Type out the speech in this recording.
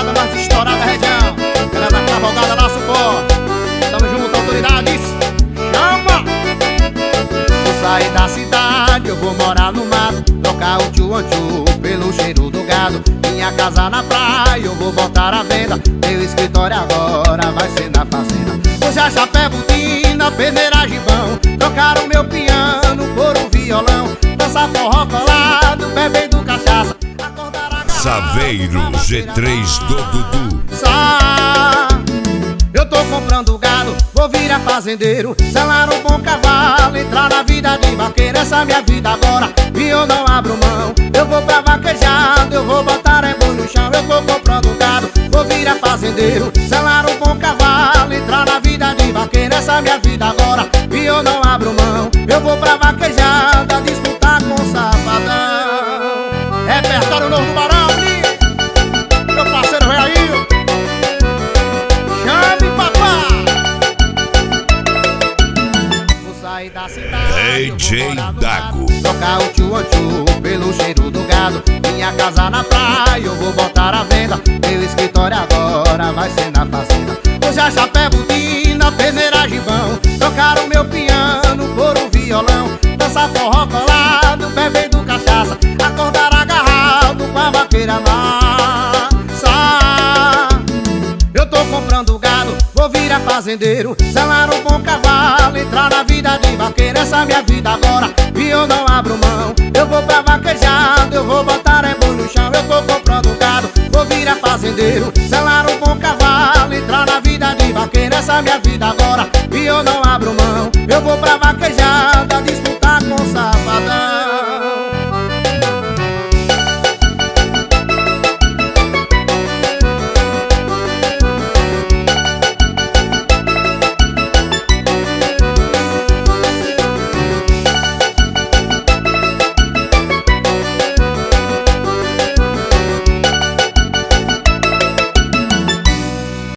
cavalgada mais estourada da região. Ela é da cavalgada Laço Forte. Tamo junto, autoridades. Chama! Vou sair da cidade, eu vou morar no mato, trocar o tchu-an-tchu pelo cheiro do gado. Minha casa na praia, eu vou botar à venda. Meu escritório agora vai ser na fazenda. Hoje a chapé, botina, peneira, gibão, trocar o meu piano por um violão. Dançar forró colado, bebendo cachaça, acordar a Saveiro G3 do Dudu. Eu tô comprando gado, vou virar fazendeiro, selar um bom cavalo, entrar na vida de vaqueiro. Essa é minha vida agora e eu não abro mão. Eu vou pra vaquejado, eu vou botar boi no chão. Eu tô comprando gado, vou virar fazendeiro, selar um bom cavalo, entrar na vida de vaqueiro. Essa é minha vida agora e eu não abro mão. Eu vou pra vaquejada, disputar com o safadão. Repertório novo do Barão, meu parceiro Reail. Da cidade, DJ Dago, trocar o tchu-an-tchu pelo cheiro do gado. Minha casa na praia, eu vou botar à venda. Meu escritório agora vai ser na fazenda. Hoje a chapé, botina, peneira, gibão, trocar o meu piano por um violão. Dançar forró colado, bebendo cachaça, acordar agarrado com a vaqueira massa. Eu tô comprando gado, vou virar fazendeiro, selar um bom cavalo, entrar na vida de vaqueiro. Essa é minha vida agora e eu não abro mão.